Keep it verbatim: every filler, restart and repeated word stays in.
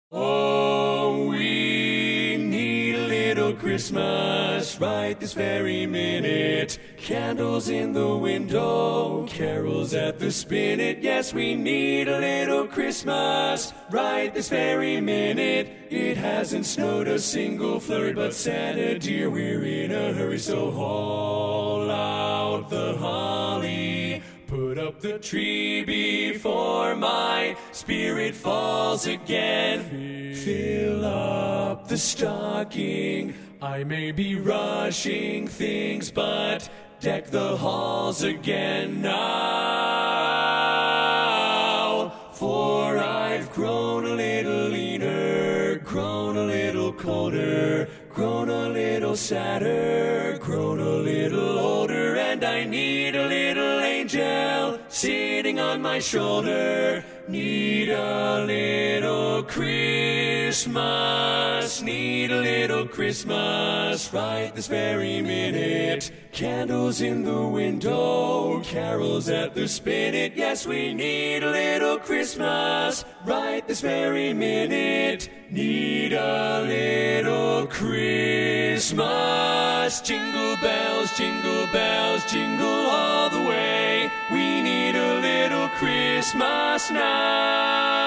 Oh, we need a little Christmas right this very minute. Candles in the window, carols at the spinet. Yes, we need a little Christmas right this very minute. It hasn't snowed a single flurry, but Santa dear, we're in a hurry. So haul out the holly, put up the tree before my spirit falls again. Fill up the stocking. I may be rushing things, but deck the halls again now. For I've grown a little leaner, grown a little colder, grown a little sadder, grown a little older, and I need a little angel sitting on my shoulder. Need a little Christmas, need a little Christmas right this very minute. Candles in the window, carols at the spinet. Yes, we need a little Christmas right this very minute. Need a little Christmas. Jingle bells, jingle bells, jingle all the way. We need a little Christmas now.